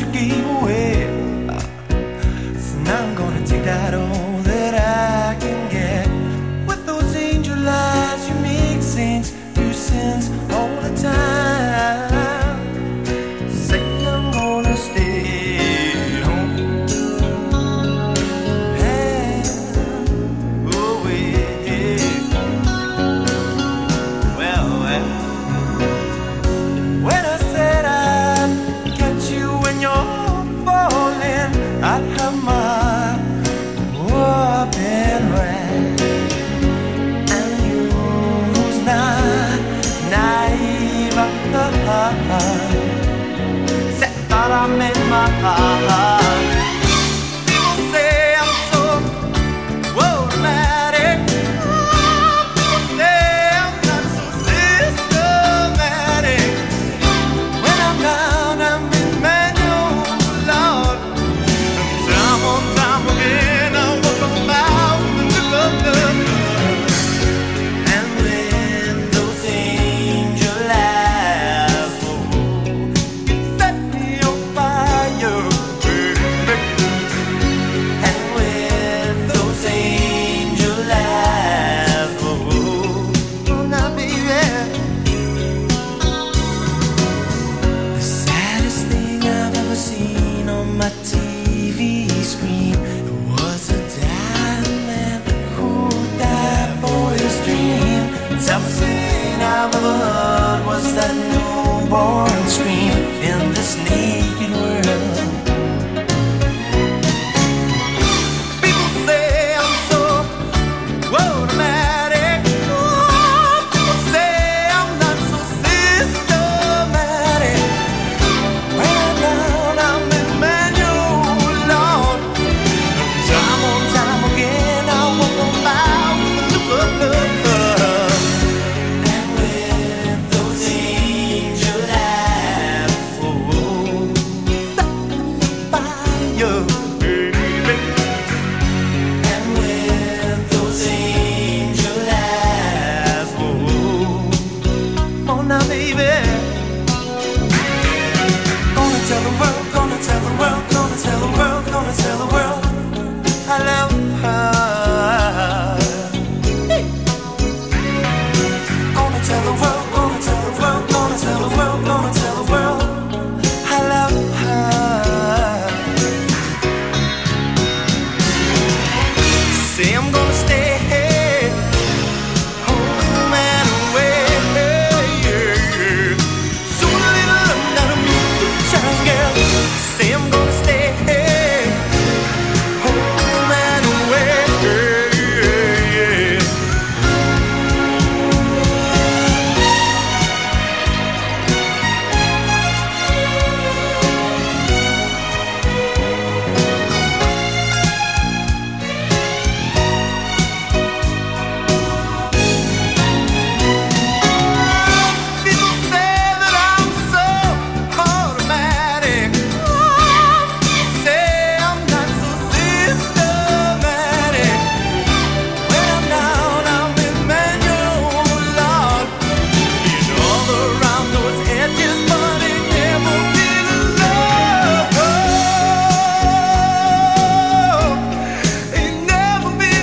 gave away. So now I'm gonna take that all that I can get. With those angel eyes, you make saints do sins all the time. Say I'm gonna stay home. Hey, oh yeah. Well, when I said I'd catch you when you're falling, I'd have my whooping right. And you's not naive at the heart. Said thought I made my heart. People say I'm so automatic. People say I'm not so systematic. When I'm down, I'm in manual, Lord. And time on time again, I walk about with the love. And when those angel eyes set me on fire, baby. And when those angel eyes, oh, now baby. The saddest thing I've ever seen on my TV screen was a dying man who died for his dream. Toughest thing I've ever heard was that newborn scream in this naked world. People say I'm so automatic. People say I'm not so systematic. When I'm down, I'm in manual, Lord. Time on time again, I walk on by with a look of love. And with those angel eyes, set me on fire, baby. And with those angel eyes, oh now baby. Gonna tell the world, gonna tell the world, gonna tell the world, gonna tell the world I love her. Hey. Gonna tell the world, gonna tell the world, gonna tell the world, gonna tell the world I love her. Say I'm gonna stay home and away. So a little love out of me, shine girl. Say I'm gonna stay home and away. People say that I'm so automatic. People say I'm not so systematic. When I'm down, I'm in manual, Lord. Been all around those edges, but ain't never been alone. Ain't never been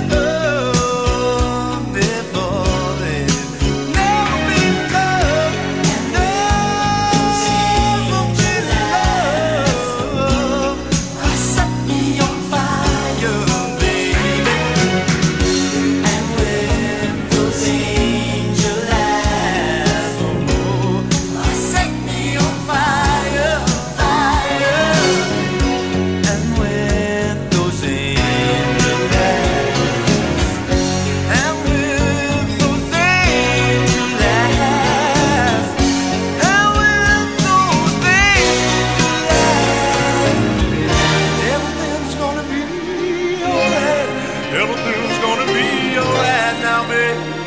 alone before then. Never been loved, never been loved. Set me on fire, baby. And with those angel eyes, set me on fire, fire. And with those angel eyes, and with those angel eyes, and with those angel eyes, everything's gonna be alright. Everything's gonna be alright now, baby.